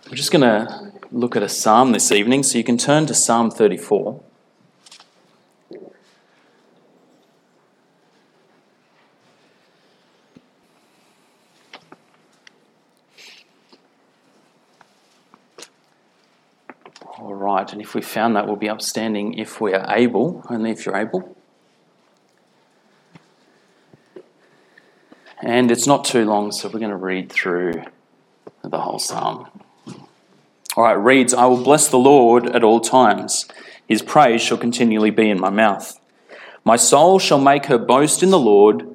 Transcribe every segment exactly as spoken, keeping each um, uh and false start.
We're just going to look at a psalm this evening, so you can turn to Psalm thirty-four. All right, and if we found that, we'll be upstanding if we are able, only if you're able. And it's not too long, so we're going to read through the whole psalm. All right, it reads, I will bless the Lord at all times. His praise shall continually be in my mouth. My soul shall make her boast in the Lord.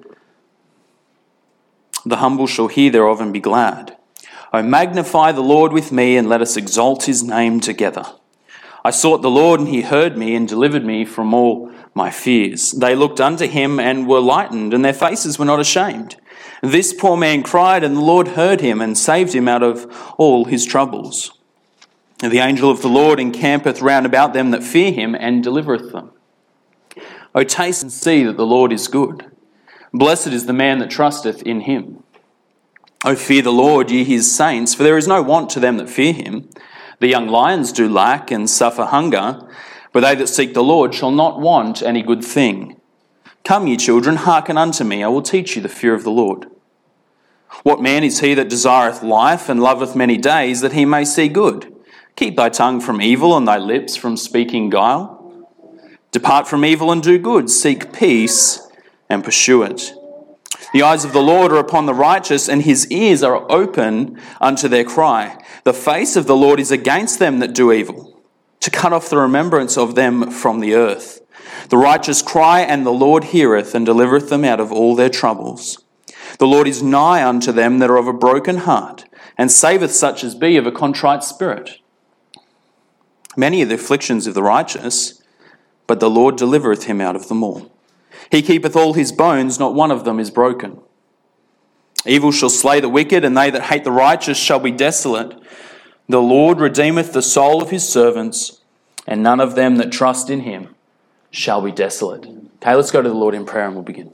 The humble shall hear thereof and be glad. O magnify the Lord with me, and let us exalt his name together. I sought the Lord, and he heard me and delivered me from all my fears. They looked unto him and were lightened, and their faces were not ashamed. This poor man cried, and the Lord heard him and saved him out of all his troubles. The angel of the Lord encampeth round about them that fear him, and delivereth them. O taste and see that the Lord is good. Blessed is the man that trusteth in him. O fear the Lord, ye his saints, for there is no want to them that fear him. The young lions do lack and suffer hunger, but they that seek the Lord shall not want any good thing. Come, ye children, hearken unto me, I will teach you the fear of the Lord. What man is he that desireth life and loveth many days, that he may see good? Keep thy tongue from evil and thy lips from speaking guile. Depart from evil and do good, seek peace and pursue it. The eyes of the Lord are upon the righteous, and his ears are open unto their cry. The face of the Lord is against them that do evil, to cut off the remembrance of them from the earth. The righteous cry, and the Lord heareth, and delivereth them out of all their troubles. The Lord is nigh unto them that are of a broken heart, and saveth such as be of a contrite spirit. Many are the afflictions of the righteous, but the Lord delivereth him out of them all. He keepeth all his bones, not one of them is broken. Evil shall slay the wicked, and they that hate the righteous shall be desolate. The Lord redeemeth the soul of his servants, and none of them that trust in him shall be desolate. Okay, let's go to the Lord in prayer and we'll begin.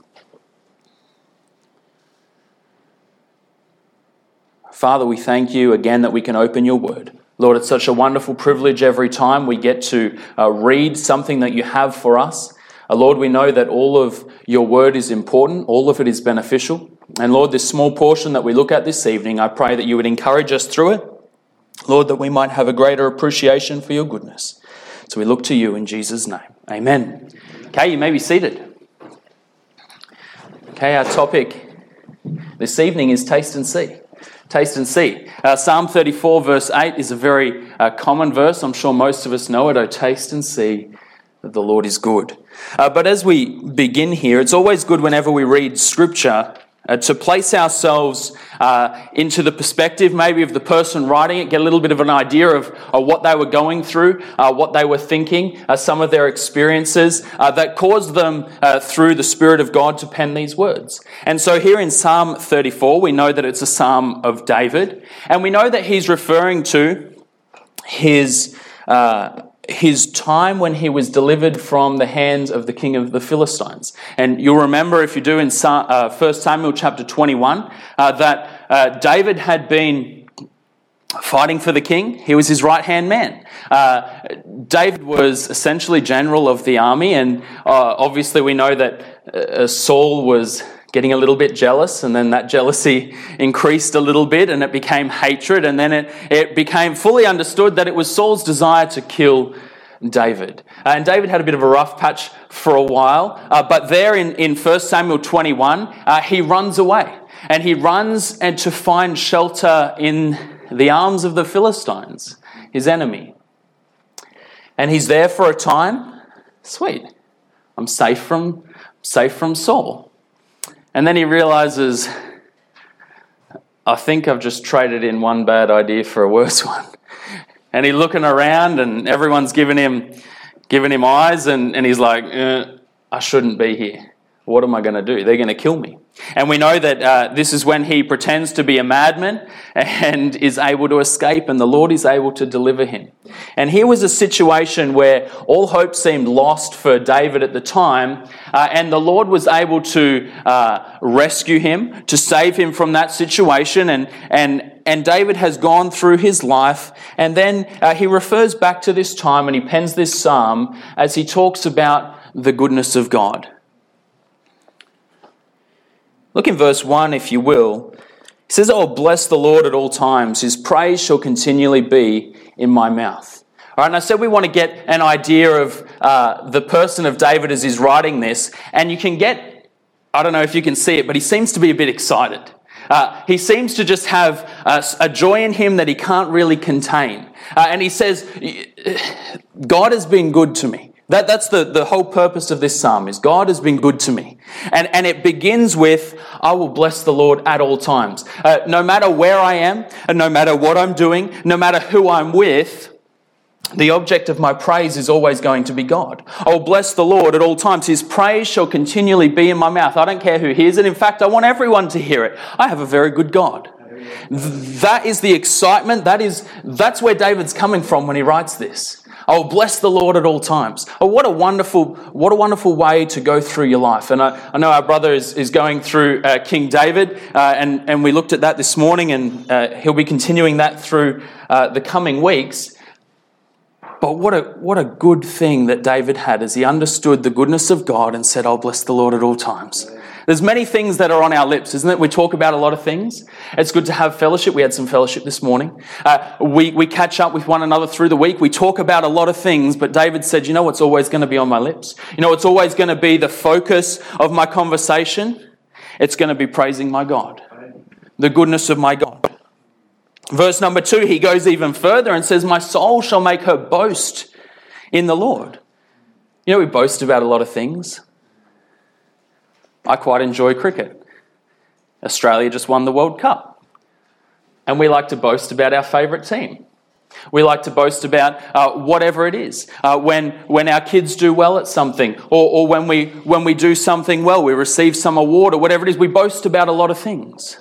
Father, we thank you again that we can open your word. Lord, it's such a wonderful privilege every time we get to uh, read something that you have for us. Uh, Lord, we know that all of your word is important, all of it is beneficial. And Lord, this small portion that we look at this evening, I pray that you would encourage us through it. Lord, that we might have a greater appreciation for your goodness. So we look to you in Jesus' name. Amen. Okay, you may be seated. Okay, our topic this evening is taste and see. Taste and see. Uh, Psalm thirty-four verse eight is a very uh, common verse. I'm sure most of us know it. Oh, taste and see that the Lord is good. Uh, but as we begin here, it's always good whenever we read Scripture uh, to place ourselves uh, into the perspective maybe of the person writing it, get a little bit of an idea of uh, what they were going through, uh, what they were thinking, uh, some of their experiences uh, that caused them uh, through the Spirit of God to pen these words. And so here in Psalm thirty-four, we know that it's a psalm of David, and we know that he's referring to his uh, his time when he was delivered from the hands of the king of the Philistines. And you'll remember, if you do, in uh, First Samuel chapter twenty-one, uh, that uh, David had been fighting for the king. He was his right-hand man. Uh, David was essentially general of the army, and uh, obviously we know that uh, Saul was getting a little bit jealous, and then that jealousy increased a little bit, and it became hatred, and then it, it became fully understood that it was Saul's desire to kill David. Uh, and David had a bit of a rough patch for a while, uh, but there in, in First Samuel twenty-one, uh, he runs away, and he runs and to find shelter in the arms of the Philistines, his enemy. And he's there for a time. Sweet, I'm safe from, safe from Saul. And then he realizes, I think I've just traded in one bad idea for a worse one. And he's looking around, and everyone's giving him giving him eyes, and, and he's like, eh, I shouldn't be here. what am I going to do? They're going to kill me. And we know that uh, this is when he pretends to be a madman and is able to escape, and the Lord is able to deliver him. And here was a situation where all hope seemed lost for David at the time, uh, and the Lord was able to uh, rescue him, to save him from that situation, and and and David has gone through his life, and then uh, he refers back to this time and he pens this psalm as he talks about the goodness of God. Look in verse one, if you will. He says, "Oh, bless the Lord at all times. His praise shall continually be in my mouth." All right, and I said we want to get an idea of uh, the person of David as he's writing this. And you can get, I don't know if you can see it, but he seems to be a bit excited. Uh, he seems to just have a, a joy in him that he can't really contain. Uh, and he says, God has been good to me. That, that's the, the whole purpose of this psalm, is God has been good to me. And, and it begins with, I will bless the Lord at all times. Uh, no matter where I am, and no matter what I'm doing, no matter who I'm with, the object of my praise is always going to be God. I will bless the Lord at all times. His praise shall continually be in my mouth. I don't care who hears it. In fact, I want everyone to hear it. I have a very good God. That is the excitement. That is, that's where David's coming from when he writes this. I will bless the Lord at all times. Oh, what a wonderful, what a wonderful way to go through your life. And I, I know our brother is, is going through uh, King David, uh, and, and we looked at that this morning, and uh, he'll be continuing that through uh, the coming weeks. But what a what a good thing that David had as he understood the goodness of God and said, I'll bless the Lord at all times. There's many things that are on our lips, isn't it? We talk about a lot of things. It's good to have fellowship. We had some fellowship this morning. Uh, we, we catch up with one another through the week. We talk about a lot of things, but David said, you know what's always going to be on my lips? You know what's always going to be the focus of my conversation? It's going to be praising my God, the goodness of my God. Verse number two, he goes even further and says, my soul shall make her boast in the Lord. You know, we boast about a lot of things. I quite enjoy cricket. Australia just won the World Cup. And we like to boast about our favourite team. We like to boast about uh, whatever it is. Uh, when when our kids do well at something, or, or when we when we do something well, we receive some award or whatever it is, we boast about a lot of things.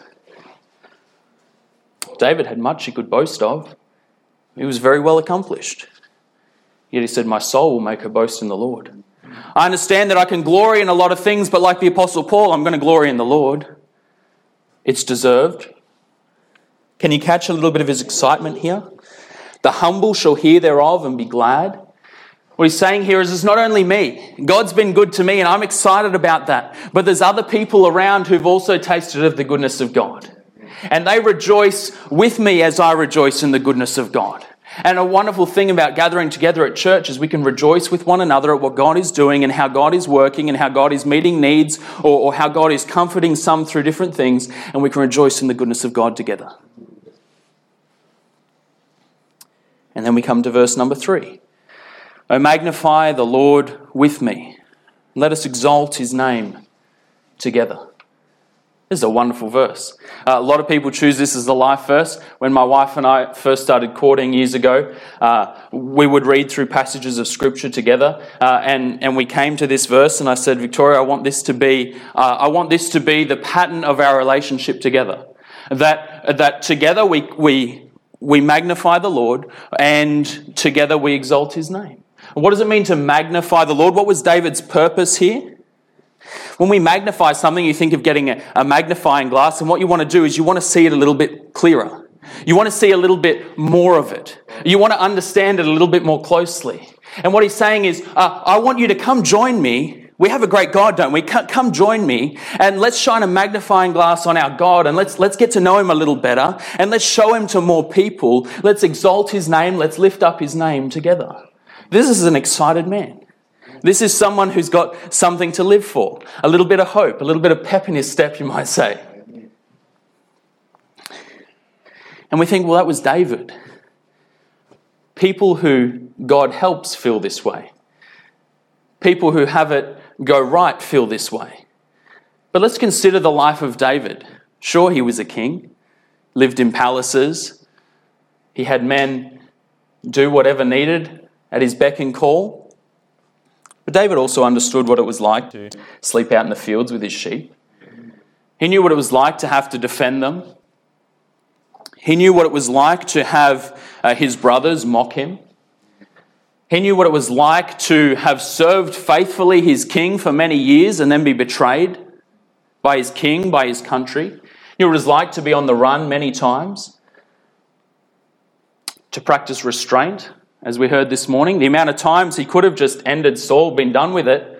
David had much he could boast of. He was very well accomplished. Yet he said, my soul will make her boast in the Lord. I understand that I can glory in a lot of things, but like the Apostle Paul, I'm going to glory in the Lord. It's deserved. Can you catch a little bit of his excitement here? The humble shall hear thereof and be glad. What he's saying here is it's not only me. God's been good to me and I'm excited about that. But there's other people around who've also tasted of the goodness of God. And they rejoice with me as I rejoice in the goodness of God. And a wonderful thing about gathering together at church is we can rejoice with one another at what God is doing and how God is working and how God is meeting needs, or, or how God is comforting some through different things, and we can rejoice in the goodness of God together. And then we come to verse number three. O magnify the Lord with me. Let us exalt his name together. This is a wonderful verse. Uh, a lot of people choose this as the life verse. When my wife and I first started courting years ago, uh, we would read through passages of Scripture together, uh, and and we came to this verse, and I said, Victoria, I want this to be, uh, I want this to be the pattern of our relationship together. That that together we we we magnify the Lord, and together we exalt his name. What does it mean to magnify the Lord? What was David's purpose here? When we magnify something, you think of getting a, a magnifying glass, and what you want to do is you want to see it a little bit clearer. You want to see a little bit more of it. You want to understand it a little bit more closely. And what he's saying is, uh, I want you to come join me. We have a great God, don't we? Come join me, and let's shine a magnifying glass on our God, and let's let's get to know him a little better, and let's show him to more people. Let's exalt his name. Let's lift up his name together. This is an excited man. This is someone who's got something to live for, a little bit of hope, a little bit of pep in his step, you might say. And we think, well, that was David. People who God helps feel this way. People who have it go right feel this way. But let's consider the life of David. Sure, he was a king, lived in palaces. He had men do whatever needed at his beck and call. But David also understood what it was like to sleep out in the fields with his sheep. He knew what it was like to have to defend them. He knew what it was like to have uh, his brothers mock him. He knew what it was like to have served faithfully his king for many years and then be betrayed by his king, by his country. He knew what it was like to be on the run many times, to practice restraint, as we heard this morning. The amount of times he could have just ended Saul, been done with it.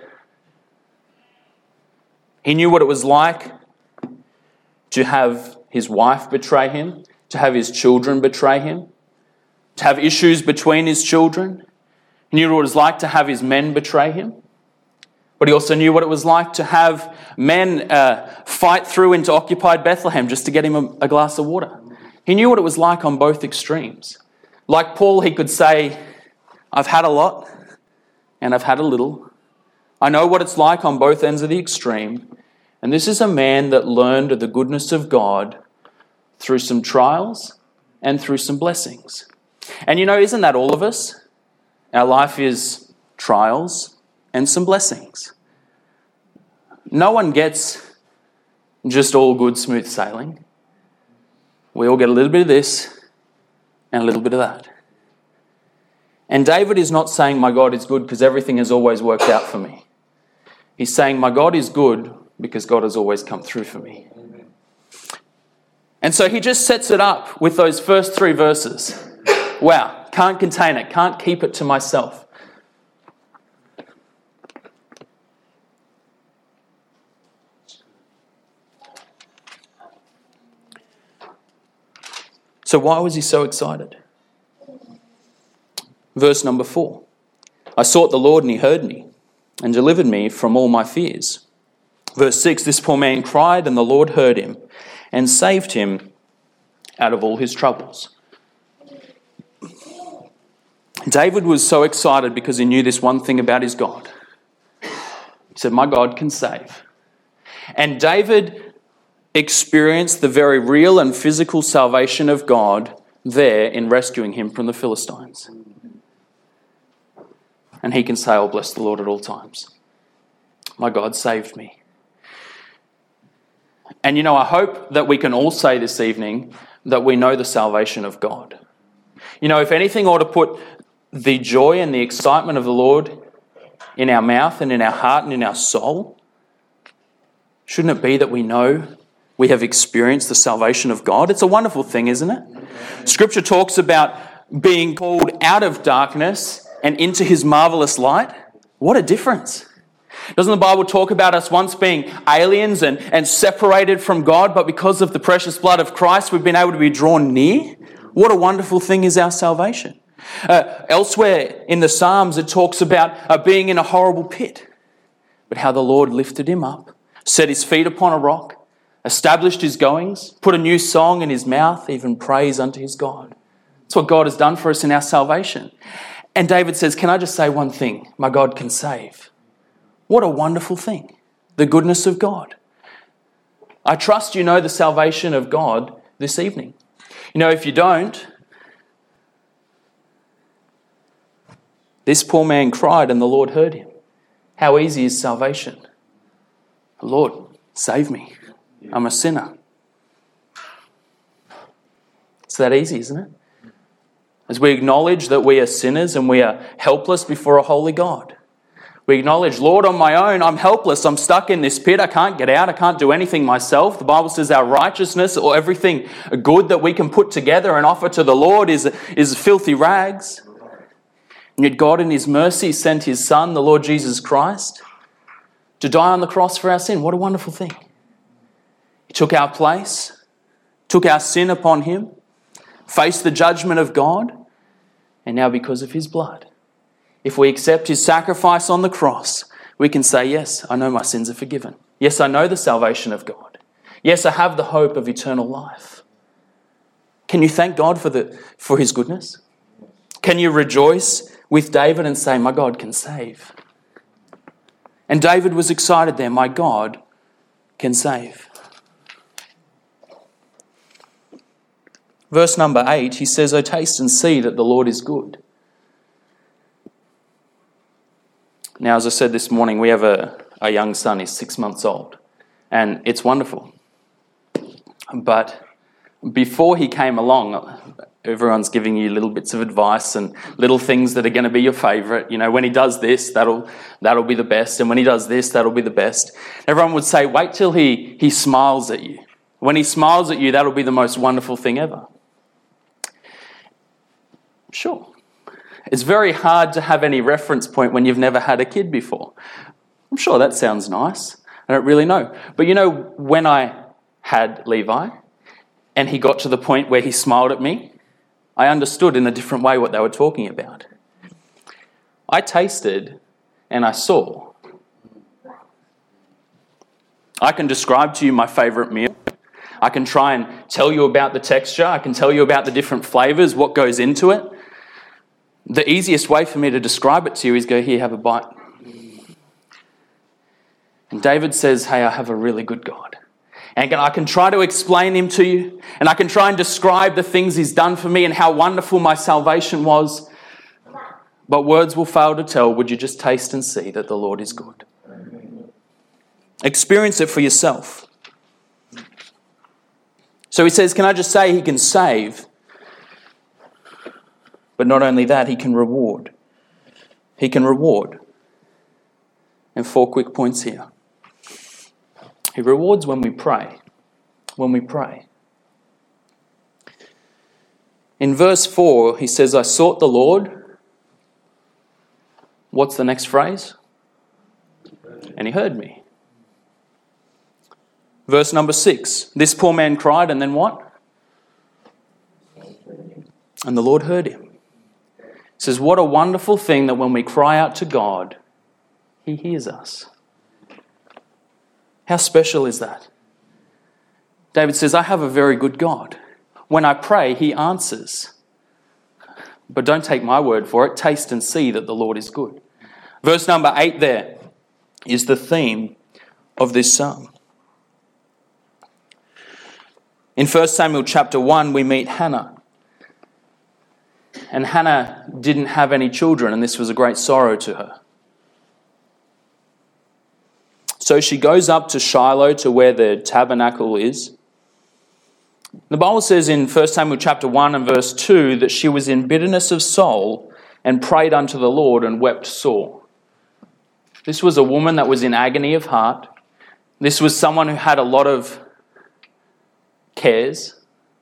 He knew what it was like to have his wife betray him, to have his children betray him, to have issues between his children. He knew what it was like to have his men betray him. But he also knew what it was like to have men uh, fight through into occupied Bethlehem just to get him a, a glass of water. He knew what it was like on both extremes. Like Paul, he could say, I've had a lot and I've had a little. I know what it's like on both ends of the extreme. And this is a man that learned the goodness of God through some trials and through some blessings. And you know, isn't that all of us? Our life is trials and some blessings. No one gets just all good, smooth sailing. We all get a little bit of this and a little bit of that. And David is not saying my God is good because everything has always worked out for me. He's saying my God is good because God has always come through for me. And so he just sets it up with those first three verses. Wow, can't contain it, can't keep it to myself. So why was he so excited? Verse number four. I sought the Lord and he heard me and delivered me from all my fears. Verse six, this poor man cried and the Lord heard him and saved him out of all his troubles. David was so excited because he knew this one thing about his God. He said, my God can save. And David experienced the very real and physical salvation of God there in rescuing him from the Philistines. And he can say, I'll bless the Lord at all times. My God saved me. And you know, I hope that we can all say this evening that we know the salvation of God. You know, if anything ought to put the joy and the excitement of the Lord in our mouth and in our heart and in our soul, shouldn't it be that we know we have experienced the salvation of God? It's a wonderful thing, isn't it? Scripture talks about being called out of darkness and into his marvelous light. What a difference. Doesn't the Bible talk about us once being aliens and, and separated from God, but because of the precious blood of Christ, we've been able to be drawn near? What a wonderful thing is our salvation. Uh, elsewhere in the Psalms, it talks about uh, being in a horrible pit, but how the Lord lifted him up, set his feet upon a rock, established his goings, put a new song in his mouth, even praise unto his God. That's what God has done for us in our salvation. And David says, can I just say one thing? My God can save. What a wonderful thing. The goodness of God. I trust you know the salvation of God this evening. You know, if you don't, this poor man cried and the Lord heard him. How easy is salvation? Lord, save me. I'm a sinner. It's that easy, isn't it? As we acknowledge that we are sinners and we are helpless before a holy God. We acknowledge, Lord, on my own, I'm helpless. I'm stuck in this pit. I can't get out. I can't do anything myself. The Bible says our righteousness or everything good that we can put together and offer to the Lord is, is filthy rags. And yet God in his mercy sent his Son, the Lord Jesus Christ, to die on the cross for our sin. What a wonderful thing. He took our place, took our sin upon him, faced the judgment of God, and now because of his blood, if we accept his sacrifice on the cross, we can say, yes, I know my sins are forgiven. Yes, I know the salvation of God. Yes, I have the hope of eternal life. Can you thank God for the for his goodness? Can you rejoice with David and say, my God can save? And David was excited there, my God can save. Verse number eight, he says, "O taste and see that the Lord is good." Now, as I said this morning, we have a, a young son. He's six months old. And it's wonderful. But before he came along, everyone's giving you little bits of advice and little things that are going to be your favourite. You know, when he does this, that'll that'll be the best. And when he does this, that'll be the best. Everyone would say, wait till he, he smiles at you. When he smiles at you, that'll be the most wonderful thing ever. Sure. It's very hard to have any reference point when you've never had a kid before. I'm sure that sounds nice. I don't really know. But you know, when I had Levi and he got to the point where he smiled at me, I understood in a different way what they were talking about. I tasted and I saw. I can describe to you my favourite meal. I can try and tell you about the texture. I can tell you about the different flavours, what goes into it. The easiest way for me to describe it to you is go, here, have a bite. And David says, hey, I have a really good God. And I can try to explain him to you, and I can try and describe the things he's done for me and how wonderful my salvation was. But words will fail to tell. Would you just taste and see that the Lord is good? Experience it for yourself. So he says, can I just say he can save? But not only that, he can reward. He can reward. And four quick points here. He rewards when we pray. When we pray. In verse four, he says, I sought the Lord. What's the next phrase? And he heard me. Verse number six, this poor man cried, and then what? And the Lord heard him. He says, what a wonderful thing that when we cry out to God, he hears us. How special is that? David says, I have a very good God. When I pray, he answers. But don't take my word for it. Taste and see that the Lord is good. Verse number eight there is the theme of this psalm. In First Samuel chapter one, we meet Hannah. And Hannah didn't have any children, and this was a great sorrow to her. So she goes up to Shiloh, to where the tabernacle is. The Bible says in First Samuel chapter one and verse two that she was in bitterness of soul and prayed unto the Lord and wept sore. This was a woman that was in agony of heart. This was someone who had a lot of cares.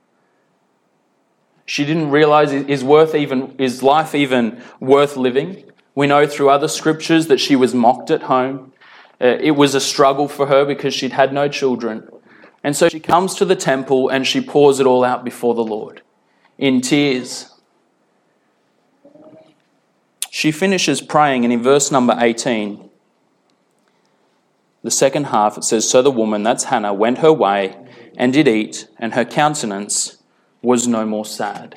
She didn't realize is worth even is life even worth living. We know through other scriptures that she was mocked at home. Uh, it was a struggle for her because she'd had no children. And so she comes to the temple and she pours it all out before the Lord in tears. She finishes praying, and in verse number eighteen, the second half, it says, so the woman, that's Hannah, went her way and did eat, and her countenance was no more sad.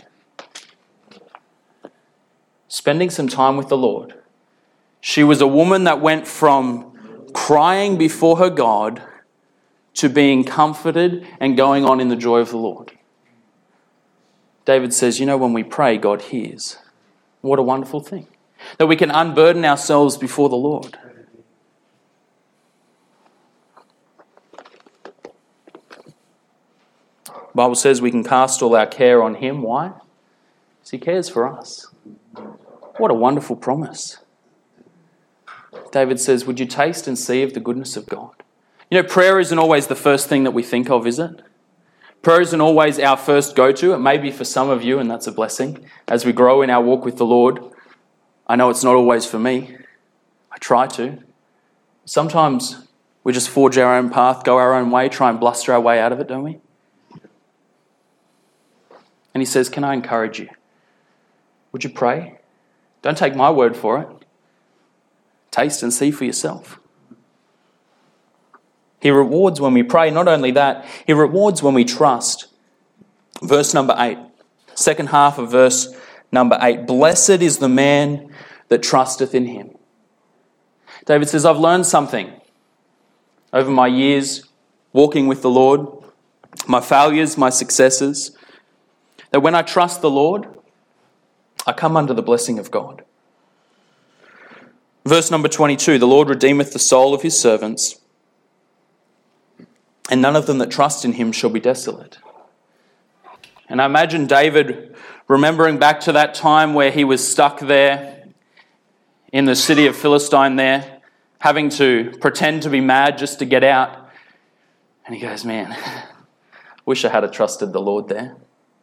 Spending some time with the Lord. She was a woman that went from crying before her God to being comforted and going on in the joy of the Lord. David says, you know, when we pray, God hears. What a wonderful thing. That we can unburden ourselves before the Lord. The Bible says we can cast all our care on him. Why? Because he cares for us. What a wonderful promise. David says, would you taste and see of the goodness of God? You know, prayer isn't always the first thing that we think of, is it? Prayer isn't always our first go-to. It may be for some of you, and that's a blessing. As we grow in our walk with the Lord, I know it's not always for me. I try to. Sometimes we just forge our own path, go our own way, try and bluster our way out of it, don't we? And he says, can I encourage you? Would you pray? Don't take my word for it. Taste and see for yourself. He rewards when we pray. Not only that, he rewards when we trust. Verse number eight. Second half of verse number eight. Blessed is the man that trusteth in him. David says, I've learned something over my years walking with the Lord, my failures, my successes, that when I trust the Lord, I come under the blessing of God. Verse number twenty-two, the Lord redeemeth the soul of his servants, and none of them that trust in him shall be desolate. And I imagine David remembering back to that time where he was stuck there in the city of Philistine there, having to pretend to be mad just to get out. And he goes, man, wish I had a trusted the Lord there.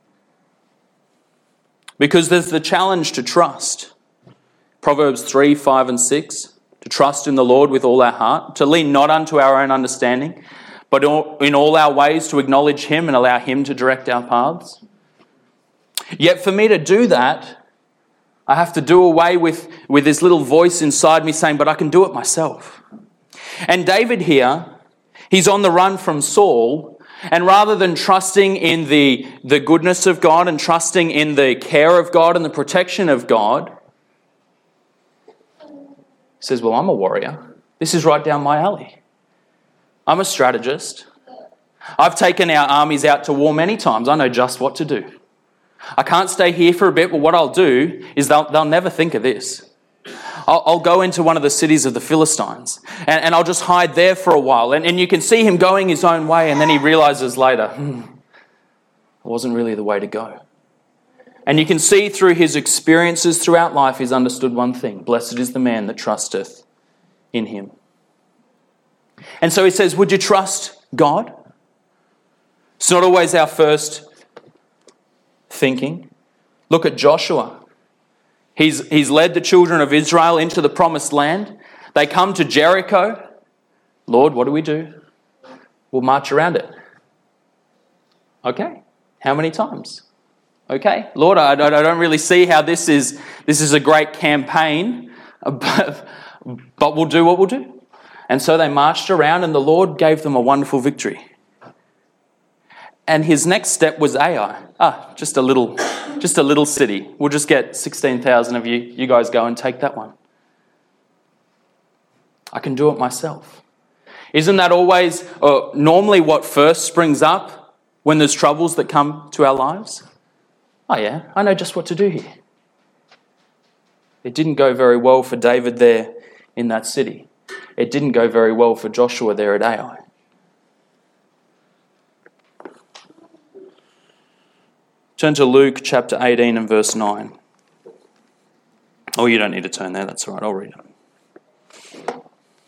Because there's the challenge to trust. Proverbs three, five and six, to trust in the Lord with all our heart, to lean not unto our own understanding, but in all our ways to acknowledge him and allow him to direct our paths. Yet for me to do that, I have to do away with, with this little voice inside me saying, but I can do it myself. And David here, he's on the run from Saul, and rather than trusting in the, the goodness of God and trusting in the care of God and the protection of God, he says, well, I'm a warrior. This is right down my alley. I'm a strategist. I've taken our armies out to war many times. I know just what to do. I can't stay here for a bit, but what I'll do is they'll, they'll never think of this. I'll, I'll go into one of the cities of the Philistines and, and I'll just hide there for a while. And, and you can see him going his own way, and then he realizes later, hmm, it wasn't really the way to go. And you can see through his experiences throughout life, he's understood one thing: blessed is the man that trusteth in him. And so he says, would you trust God? It's not always our first thinking. Look at Joshua. He's, he's led the children of Israel into the promised land. They come to Jericho. Lord, what do we do? We'll march around it. Okay. How many times? Okay. Lord, I, I don't really see how this is, this is a great campaign, but, but we'll do what we'll do. And so they marched around, and the Lord gave them a wonderful victory. And his next step was Ai. Ah, just a little, just a little city. We'll just get sixteen thousand of you. You guys go and take that one. I can do it myself. Isn't that always, uh, normally what first springs up when there's troubles that come to our lives? Oh yeah, I know just what to do here. It didn't go very well for David there in that city. It didn't go very well for Joshua there at Ai. Turn to Luke chapter eighteen and verse nine. Oh, you don't need to turn there. That's all right. I'll read it.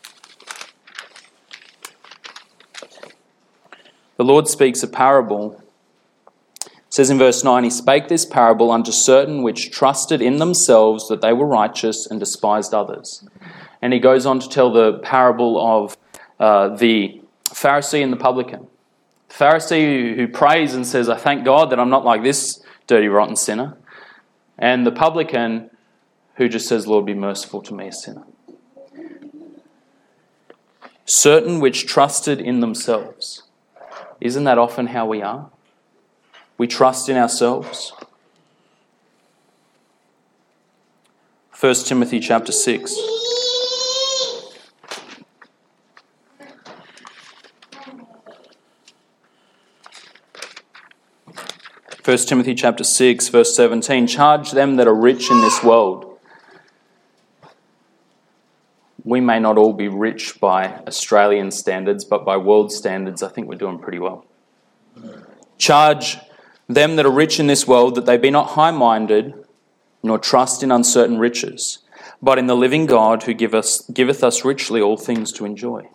The Lord speaks a parable. It says in verse nine, he spake this parable unto certain which trusted in themselves that they were righteous and despised others. And he goes on to tell the parable of uh, the Pharisee and the publican. The Pharisee who prays and says, I thank God that I'm not like this dirty, rotten sinner. And the publican who just says, Lord, be merciful to me, a sinner. Certain which trusted in themselves. Isn't that often how we are? We trust in ourselves. First Timothy chapter six. First Timothy chapter six, verse seventeen. Charge them that are rich in this world. We may not all be rich by Australian standards, but by world standards, I think we're doing pretty well. Charge them that are rich in this world that they be not high-minded, nor trust in uncertain riches, but in the living God who give us, giveth us richly all things to enjoy.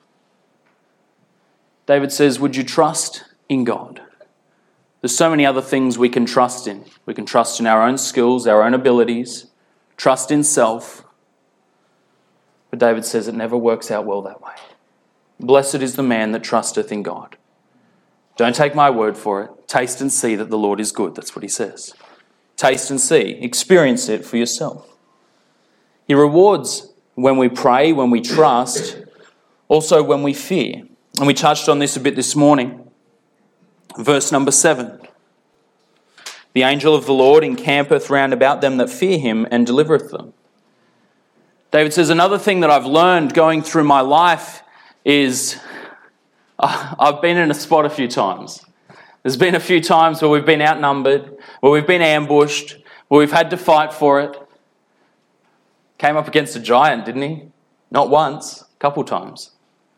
David says, would you trust in God? There's so many other things we can trust in. We can trust in our own skills, our own abilities, trust in self. But David says it never works out well that way. Blessed is the man that trusteth in God. Don't take my word for it. Taste and see that the Lord is good. That's what he says. Taste and see. Experience it for yourself. He rewards when we pray, when we trust, also when we fear. And we touched on this a bit this morning. Verse number seven. The angel of the Lord encampeth round about them that fear him and delivereth them. David says, another thing that I've learned going through my life is uh, I've been in a spot a few times. There's been a few times where we've been outnumbered, where we've been ambushed, where we've had to fight for it. Came up against a giant, didn't he? Not once, a couple times.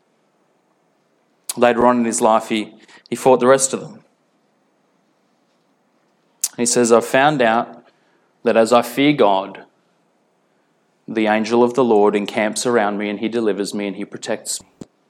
Later on in his life, he, he fought the rest of them. He says, I've found out that as I fear God, the angel of the Lord encamps around me and he delivers me and he protects me.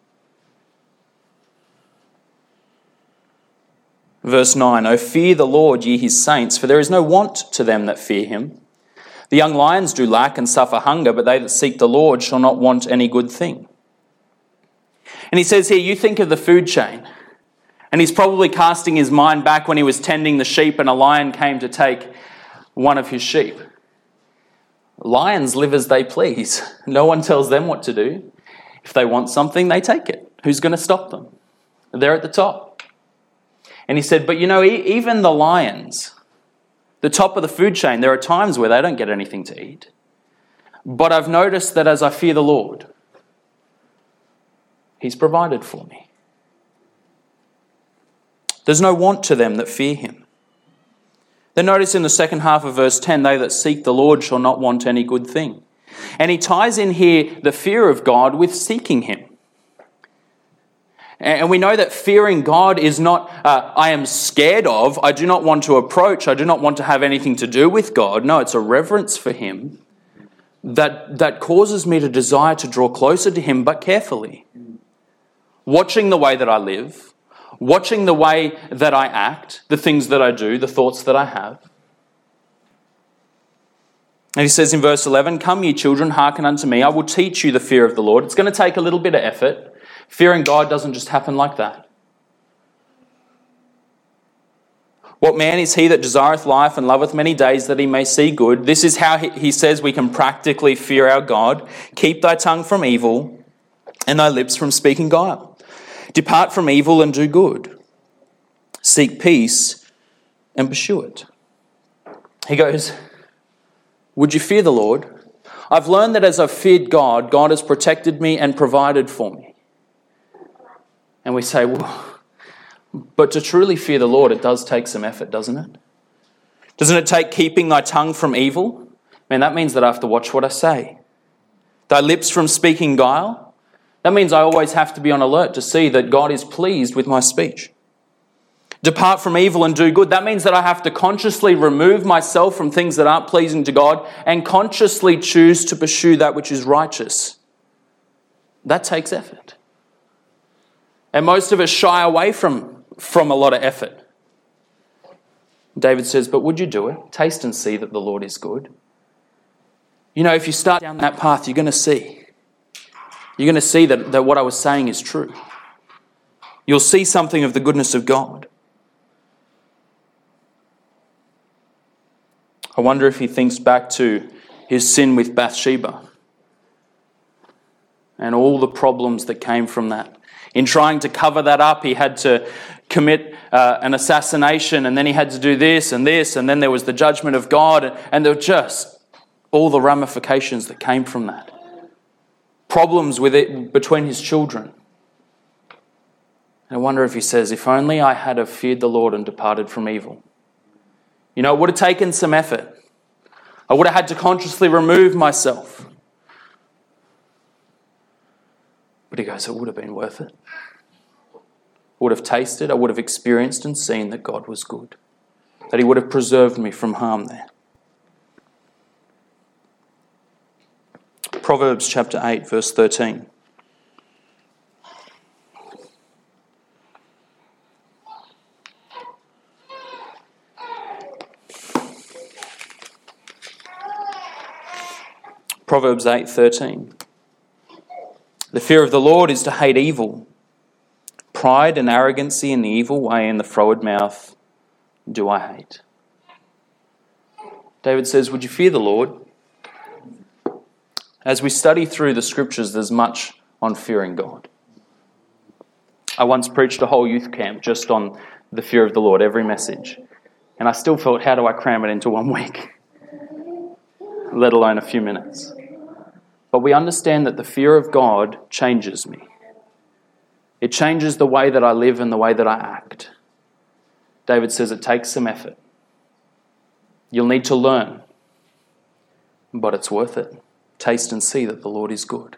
Verse nine, O fear the Lord, ye his saints, for there is no want to them that fear him. The young lions do lack and suffer hunger, but they that seek the Lord shall not want any good thing. And he says here, you think of the food chain. And he's probably casting his mind back when he was tending the sheep and a lion came to take one of his sheep. Lions live as they please. No one tells them what to do. If they want something, they take it. Who's going to stop them? They're at the top. And he said, but you know, even the lions, the top of the food chain, there are times where they don't get anything to eat. But I've noticed that as I fear the Lord, he's provided for me. There's no want to them that fear him. Then notice in the second half of verse ten, they that seek the Lord shall not want any good thing. And he ties in here the fear of God with seeking him. And we know that fearing God is not, uh, I am scared of, I do not want to approach, I do not want to have anything to do with God. No, it's a reverence for him that, that causes me to desire to draw closer to him, but carefully. Watching the way that I live, watching the way that I act, the things that I do, the thoughts that I have. And he says in verse eleven, come ye children, hearken unto me, I will teach you the fear of the Lord. It's going to take a little bit of effort. Fearing God doesn't just happen like that. What man is he that desireth life and loveth many days that he may see good? This is how he says we can practically fear our God. Keep thy tongue from evil and thy lips from speaking guile. Depart from evil and do good. Seek peace and pursue it. He goes, would you fear the Lord? I've learned that as I've feared God, God has protected me and provided for me. And we say, well, but to truly fear the Lord, it does take some effort, doesn't it? Doesn't it take keeping thy tongue from evil? Man, that means that I have to watch what I say. Thy lips from speaking guile? That means I always have to be on alert to see that God is pleased with my speech. Depart from evil and do good. That means that I have to consciously remove myself from things that aren't pleasing to God and consciously choose to pursue that which is righteous. That takes effort. And most of us shy away from, from a lot of effort. David says, but would you do it? Taste and see that the Lord is good. You know, if you start down that path, you're going to see. You're going to see that, that what I was saying is true. You'll see something of the goodness of God. I wonder if he thinks back to his sin with Bathsheba and all the problems that came from that. In trying to cover that up, he had to commit uh, an assassination, and then he had to do this and this, and then there was the judgment of God, and, and there were just all the ramifications that came from that. Problems with it between his children. And I wonder if he says, if only I had have feared the Lord and departed from evil. You know, it would have taken some effort. I would have had to consciously remove myself. But he goes, it would have been worth it. I would have tasted, I would have experienced and seen that God was good. That he would have preserved me from harm there. Proverbs chapter eight, verse thirteen. Proverbs eight thirteen. The fear of the Lord is to hate evil. Pride and arrogancy in the evil way and the froward mouth do I hate. David says, would you fear the Lord? As we study through the scriptures, there's much on fearing God. I once preached a whole youth camp just on the fear of the Lord, every message. And I still felt, how do I cram it into one week? Let alone a few minutes. But we understand that the fear of God changes me. It changes the way that I live and the way that I act. David says it takes some effort. You'll need to learn, but it's worth it. Taste and see that the Lord is good.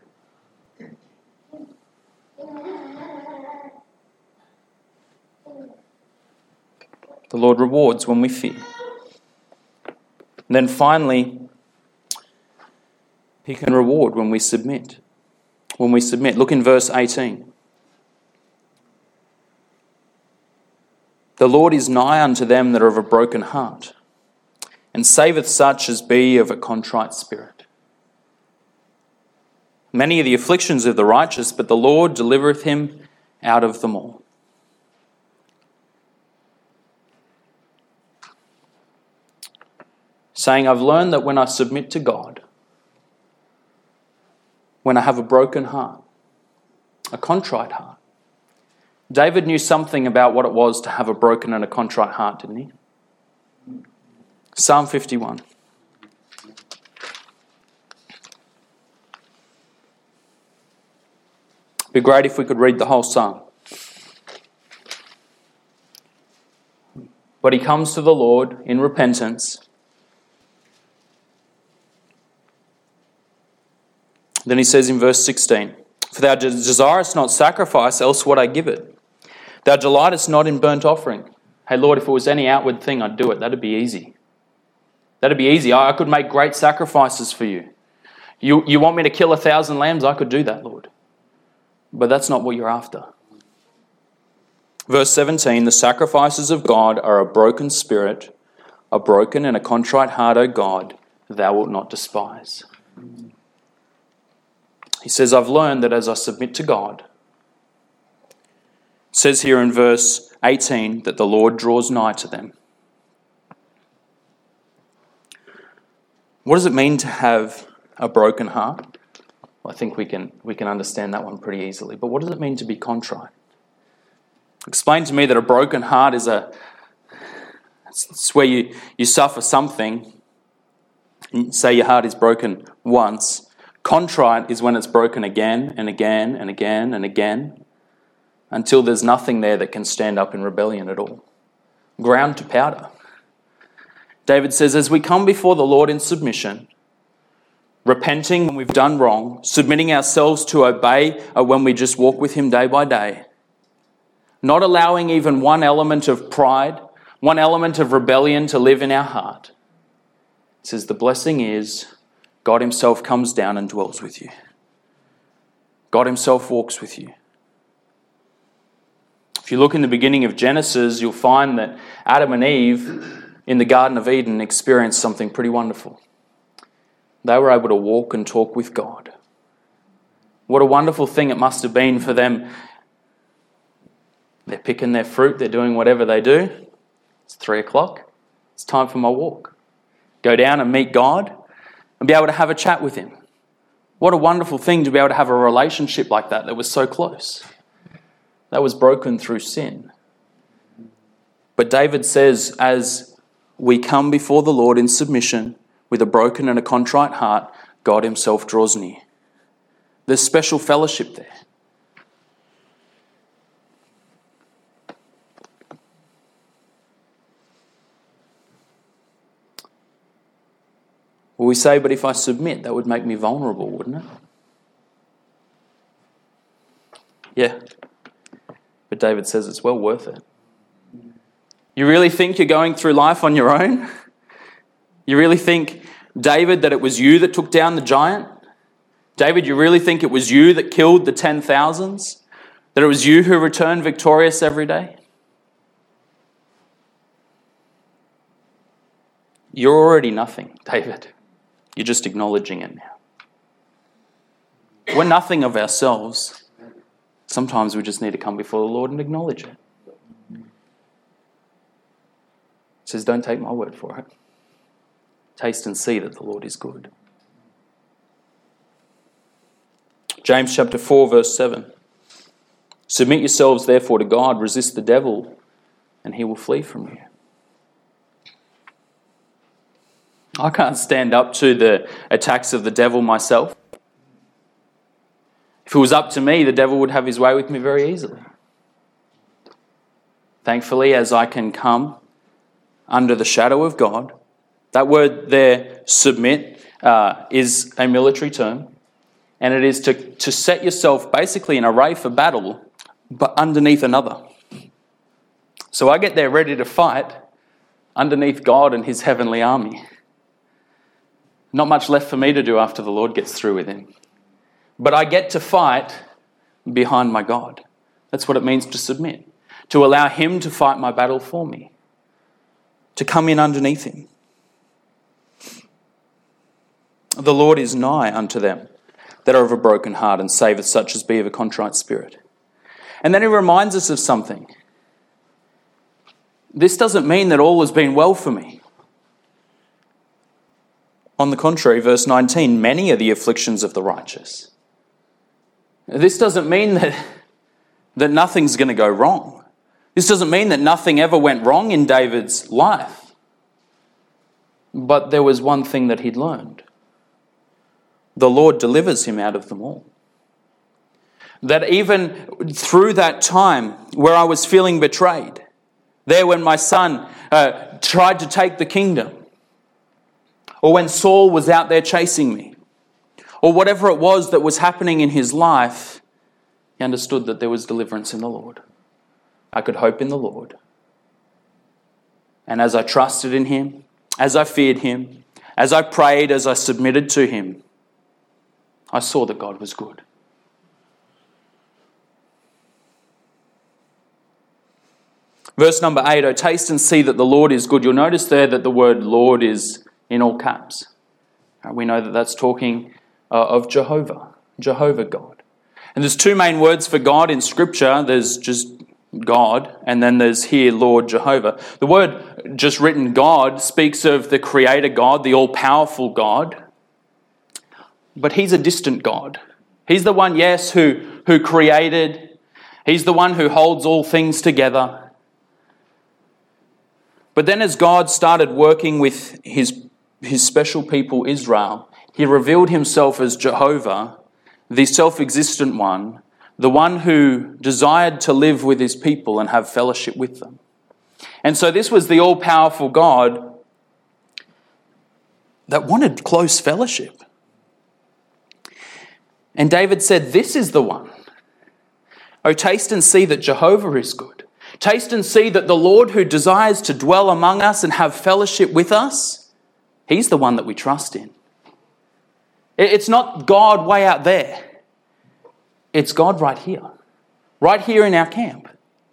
The Lord rewards when we fear. And then finally, he can reward when we submit. When we submit. Look in verse eighteen. The Lord is nigh unto them that are of a broken heart, and saveth such as be of a contrite spirit. Many are the afflictions of the righteous, but the Lord delivereth him out of them all. Saying, I've learned that when I submit to God, when I have a broken heart, a contrite heart. David knew something about what it was to have a broken and a contrite heart, didn't he? Psalm fifty-one. It'd be great if we could read the whole psalm. But he comes to the Lord in repentance. Then he says in verse sixteen, For thou desirest not sacrifice, else would I give it. Thou delightest not in burnt offering. Hey Lord, if it was any outward thing, I'd do it. That'd be easy. That'd be easy. I could make great sacrifices for you. You, you want me to kill a thousand lambs? I could do that, Lord. But that's not what you're after. Verse seventeen, the sacrifices of God are a broken spirit, a broken and a contrite heart, O God, thou wilt not despise. He says, I've learned that as I submit to God, it says here in verse eighteen that the Lord draws nigh to them. What does it mean to have a broken heart? Well, I think we can we can understand that one pretty easily. But what does it mean to be contrite? Explain to me that a broken heart is a it's where you, you suffer something. Say your heart is broken once. Contrite is when it's broken again and again and again and again until there's nothing there that can stand up in rebellion at all. Ground to powder. David says, as we come before the Lord in submission, repenting when we've done wrong, submitting ourselves to obey when we just walk with him day by day, not allowing even one element of pride, one element of rebellion to live in our heart. It says the blessing is God himself comes down and dwells with you. God himself walks with you. If you look in the beginning of Genesis, you'll find that Adam and Eve in the Garden of Eden experienced something pretty wonderful. They were able to walk and talk with God. What a wonderful thing it must have been for them. They're picking their fruit, they're doing whatever they do. It's three o'clock. It's time for my walk. Go down and meet God and be able to have a chat with him. What a wonderful thing to be able to have a relationship like that that was so close. That was broken through sin. But David says, as we come before the Lord in submission with a broken and a contrite heart, God himself draws near. There's special fellowship there. Well, we say, but if I submit, that would make me vulnerable, wouldn't it? Yeah. But David says it's well worth it. You really think you're going through life on your own? You really think, David, that it was you that took down the giant? David, you really think it was you that killed the ten thousands? That it was you who returned victorious every day? You're already nothing, David. You're just acknowledging it now. We're nothing of ourselves. Sometimes we just need to come before the Lord and acknowledge it. It says, don't take my word for it. Taste and see that the Lord is good. James chapter four, verse seven. Submit yourselves therefore to God, resist the devil, and he will flee from you. I can't stand up to the attacks of the devil myself. If it was up to me, the devil would have his way with me very easily. Thankfully, as I can come under the shadow of God, that word there, submit, uh, is a military term, and it is to, to set yourself basically in array for battle, but underneath another. So I get there ready to fight underneath God and his heavenly army. Not much left for me to do after the Lord gets through with him. But I get to fight behind my God. That's what it means to submit. To allow him to fight my battle for me. To come in underneath him. The Lord is nigh unto them that are of a broken heart, and saveth such as be of a contrite spirit. And then he reminds us of something. This doesn't mean that all has been well for me. On the contrary, verse nineteen, many are the afflictions of the righteous. This doesn't mean that, that nothing's going to go wrong. This doesn't mean that nothing ever went wrong in David's life. But there was one thing that he'd learned. The Lord delivers him out of them all. That even through that time where I was feeling betrayed, there when my son uh, tried to take the kingdom, or when Saul was out there chasing me, or whatever it was that was happening in his life, he understood that there was deliverance in the Lord. I could hope in the Lord. And as I trusted in him, as I feared him, as I prayed, as I submitted to him, I saw that God was good. Verse number eight, oh, taste and see that the Lord is good. You'll notice there that the word Lord is in all caps. We know that that's talking uh, of Jehovah, Jehovah God. And there's two main words for God in Scripture. There's just God, and then there's here Lord Jehovah. The word just written God speaks of the Creator God, the all-powerful God. But he's a distant God. He's the one, yes, who, who created. He's the one who holds all things together. But then as God started working with his, his special people, Israel, he revealed himself as Jehovah, the self-existent one, the one who desired to live with his people and have fellowship with them. And so this was the all-powerful God that wanted close fellowship. And David said, this is the one. Oh, taste and see that Jehovah is good. Taste and see that the Lord who desires to dwell among us and have fellowship with us, he's the one that we trust in. It's not God way out there. It's God right here. Right here in our camp.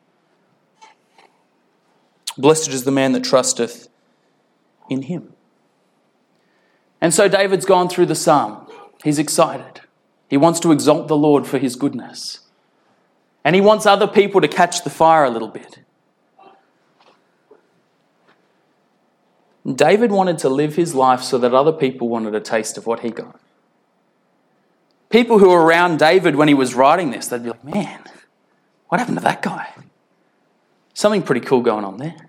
Blessed is the man that trusteth in him. And so David's gone through the psalm. He's excited. He wants to exalt the Lord for his goodness. And he wants other people to catch the fire a little bit. David wanted to live his life so that other people wanted a taste of what he got. People who were around David when he was writing this, they'd be like, man, what happened to that guy? Something pretty cool going on there.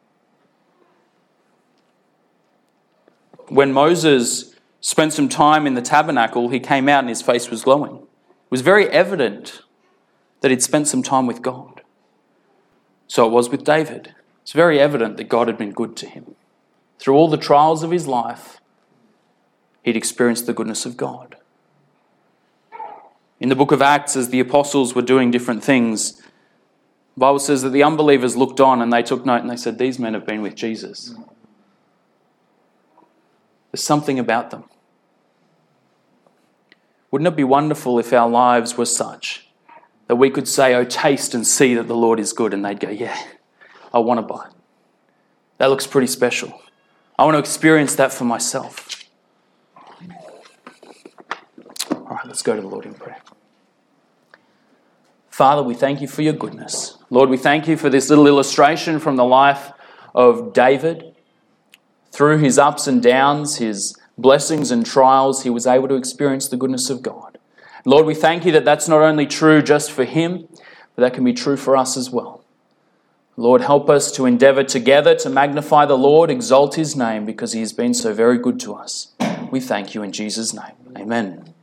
When Moses spent some time in the tabernacle, he came out and his face was glowing. It was very evident that he'd spent some time with God. So it was with David. It's very evident that God had been good to him. Through all the trials of his life, he'd experienced the goodness of God. In the book of Acts, as the apostles were doing different things, the Bible says that the unbelievers looked on and they took note and they said, these men have been with Jesus. There's something about them. Wouldn't it be wonderful if our lives were such that we could say, oh, taste and see that the Lord is good, and they'd go, yeah, I want to buy it. That looks pretty special. I want to experience that for myself. All right, let's go to the Lord in prayer. Father, we thank you for your goodness. Lord, we thank you for this little illustration from the life of David. Through his ups and downs, his blessings and trials, he was able to experience the goodness of God. Lord, we thank you that that's not only true just for him, but that can be true for us as well. Lord, help us to endeavour together to magnify the Lord, exalt his name, because he has been so very good to us. We thank you in Jesus' name. Amen.